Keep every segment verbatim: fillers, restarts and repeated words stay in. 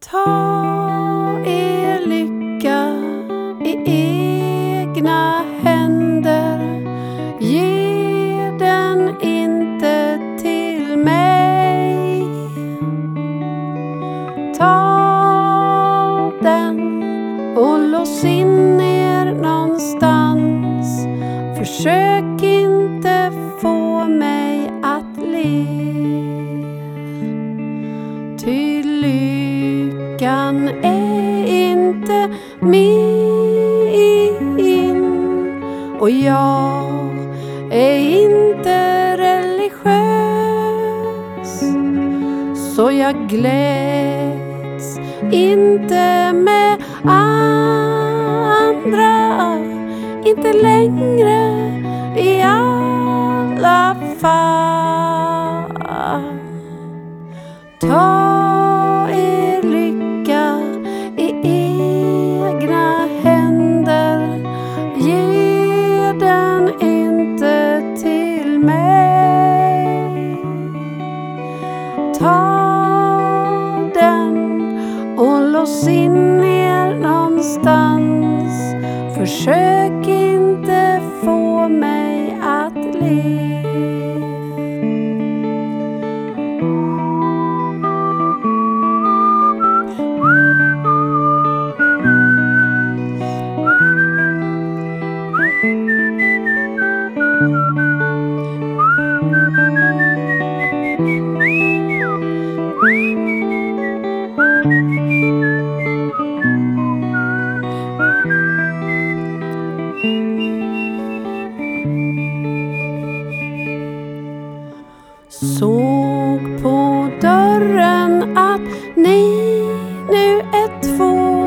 Ta er lycka i egna händer. Ge den inte till mig. Ta den och lås in er någonstans. Försök inte få mig att le. Ty lyckan är inte min, och jag är inte religiös. Så jag gläds inte med andra, inte längre i alla fall. Ta er lycka i egna händer. Ge den inte till mig. Ta den och lås in er någonstans. Försök inte få mig att le. Såg på dörren att ni nu är två.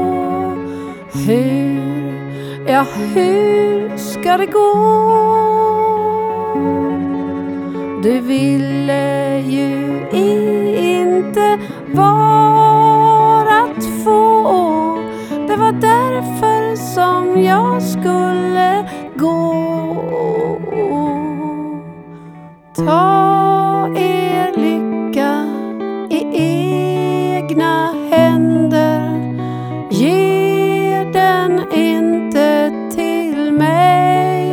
Hur, ja hur ska det gå? Du ville ju inte vara två. Det var därför som jag skulle gå. Ta er lycka i egna händer. Ge den inte till mig.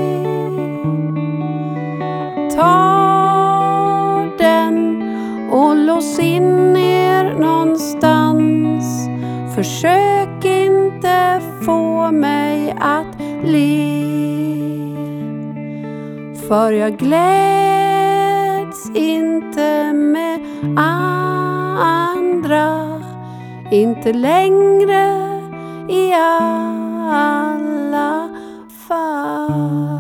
Ta den och lås in er någonstans. Försök inte få mig att le. För jag gläds inte med andra, inte längre i alla fall.